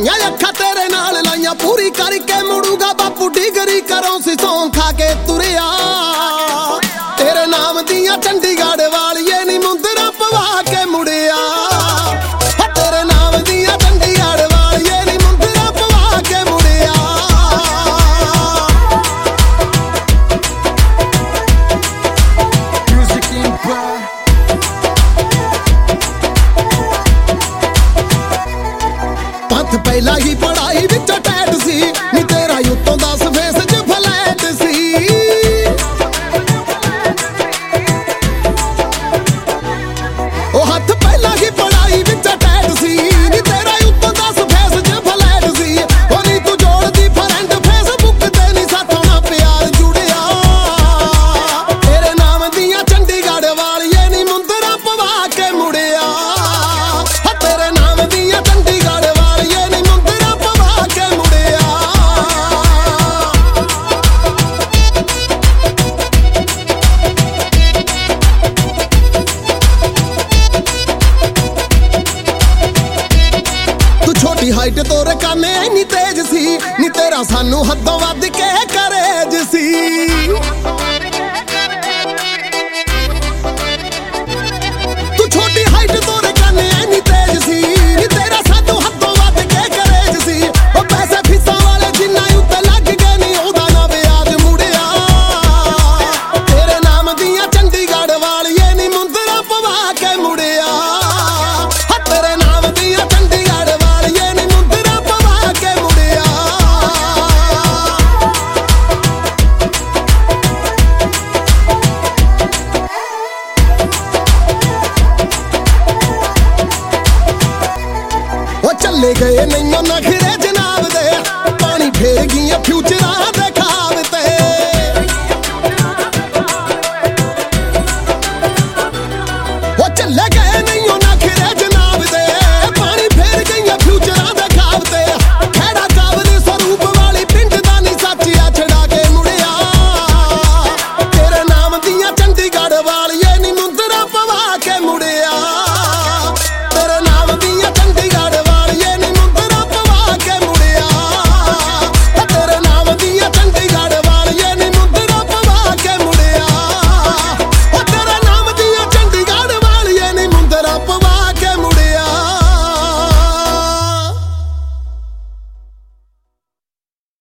ਲਾਈਆਂ ਅੱਖਾਂ ਤੇਰੇ ਨਾਲ ਲਾਈਆਂ ਪੂਰੀ ਕਰਕੇ ਮੁੜੂਗਾ ਬਾਪੂ ਡਿਗਰੀ ਕਰੋ ਸੀ ਸੌਂ ਖਾ ਕੇ ਤੁਰਿਆ ਤੇਰੇ ਨਾਮ ਦੀਆਂ ਚੰਡੀਗੜ੍ਹ ਵਾਲੀਏ ਨੀ ਮੁੰਦਰਾ ਪਵਾ ਕੇ ਮੁੜਿਆ ਤੇਰੇ ਨਾਮ ਦੀਆਂ ਚੰਡੀਗੜ੍ਹ ਵਾਲੀਏ ਨੀ ਮੁੰਦਰਾ ਪਵਾ ਕੇ ਮੁੜਿਆ ਪੰਥ ਪਹਿਲਾਂ ਹੀ ਪੜਾਈ ਵਿੱਚੋਂ ਟੈਟ ਸੀ ਨੀ ਤੇਰਾ ਉੱਤੋਂ 10 ਫੇਸ 'ਚ ਫਲੈਟ ਸੀ ਉਹ ਹੱਥ ਪਹਿਲਾਂ ਹੀ ਪੜਾਈ ਵਿੱਚੋਂ ਟੈਟ ਸੀ ਨੀ ਤੇਰਾ ਉੱਤੋਂ 10 ਫੇਸ 'ਚ ਫਲੈਟ ਸੀ ਉਹ ਨੀ ਤੂੰ ਜੋੜਦੀ ਫਰੈਂਡ ਫੇਸਬੁੱਕ ਤੇ ਨੀ ਸਾਥੋਂ ਨਾ ਪਿਆਰ ਜੁੜਿਆ ਤੇਰੇ ਨਾਮ ਦੀਆਂ ਚੰਡੀਗੜ੍ਹ ਵਾਲੀਏ ਨੀ ਮੁੰਦਰਾ ਪਵਾ ਕੇ ਮੁੜਿਆ ਤੇਰੇ ਨਾਮ ਦੀਆਂ ਚੰਡੀਗੜ੍ਹ ਵਾਲੀਏ ਨੀ ਮੁੰਦਰਾ ਪਵਾ ਕੇ ਮੁੜਿਆ ਤੂੰ ਛੋਟੀ ਹਾਈਟ ਤੋਰੇ ਕਾਨੇ ਇੰਨੀ ਤੇਜ਼ ਸੀ ਨੀ ਤੇਰਾ ਸਾਨੂੰ ਹੱਦੋਂ ਵੱਧ ਕੇ ਕਰੇਜ ਸੀ ਤੂੰ ਛੋਟੀ ਹਾਈਟ ਤੋਰੇ ਕਾਨੇ ਇੰਨੀ ਤੇਜ਼ ਸੀ ਨੀ ਤੇਰਾ ਸਾਨੂੰ ਹੱਦੋਂ ਵੱਧ ਕੇ ਕਰੇਜ ਸੀ ਉਹ ਪੈਸੇ ਫੀਸਾਂ ਵਾਲੇ ਜਿੰਨਾ ਉੱਤੇ ਲੱਗ ਗਏ ਨੀ ਉਹਦਾ ਨਾ ਵਿਆਜ ਮੁੜਿਆ ਤੇਰੇ ਨਾਮ ਦੀਆਂ ਚੰਡੀਗੜ੍ਹ ਵਾਲੀਏ ਨੀ ਮੁੰਦਰਾ ਪਵਾ ਕੇ ਮੁੜਿਆ ਤੇਰੇ ਨਾਮ ਦੀਆਂ ਚੰਡੀਗੜ੍ਹ ਵਾਲੀਏ ਨੀ ਮੁੰਦਰਾ ਪਵਾ ਕੇ ਮੁੜਿਆ ਉਹ ਚੱਲੇ ਗਏ ਨਹੀਂਓ ਨਖਰੇ ਜਨਾਬ ਦੇ ਪਾਣੀ ਫੇਰ ਗਈਆਂ ਫਿਊਚਰਾਂ